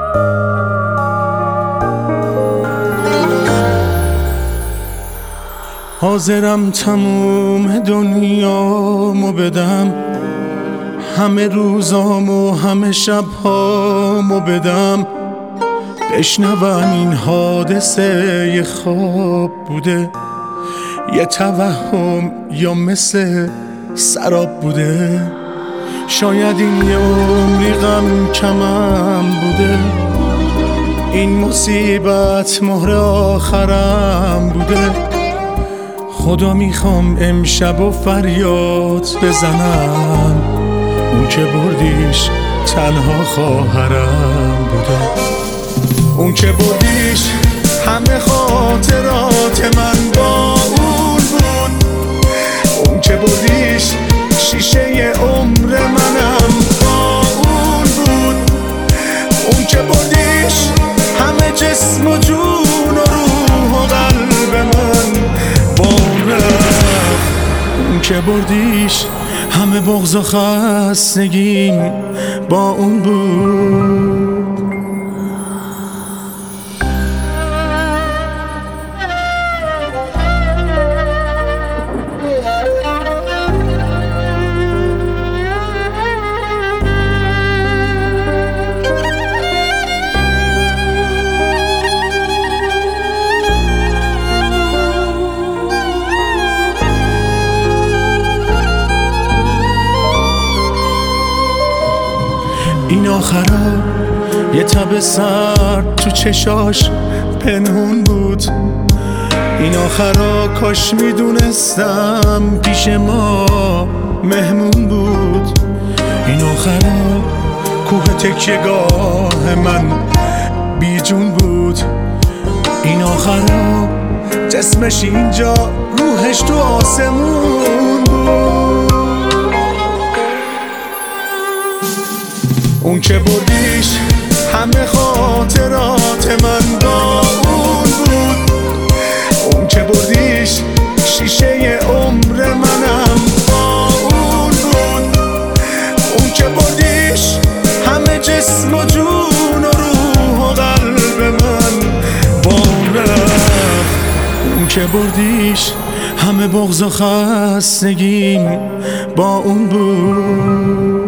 حاضرم تموم دنیامو بدم، همه روزامو همه شبهامو بدم، بشنوم این حادثه یه خواب بوده، یه توهم یا مثل سراب بوده. شاید این یه عمری غم کمم بوده، این مصیبت مهر آخرم بوده. خدا میخوام امشب و فریاد بزنم، اون که بردیش تنها خواهرم بوده. اون که بردیش همه خاطرات من با اون بود، اون که بردیش شیشه عمر منم با اون بود، اون که بردیش همه جسم و جون و روح و قلب من با اون رفت. اون که بردیش همه بغض و خستگیم با اون بود. این آخرا یه تب سرد تو چشاش پنهون بود، این آخرا کاش میدونستم پیش ما مهمون بود. این آخرا کوه تکیه‌گاه من بیجون بود، این آخرا جسمش اینجا روحش تو آسمون بود. اون که بردیش همه خاطرات من با اون بود، اون که بردیش شیشه عمر منم با اون بود، اون که بردیش همه جسم و جون و روح و قلب من با اون رفت. اون که بردیش همه بغض و خستگیم با اون بود.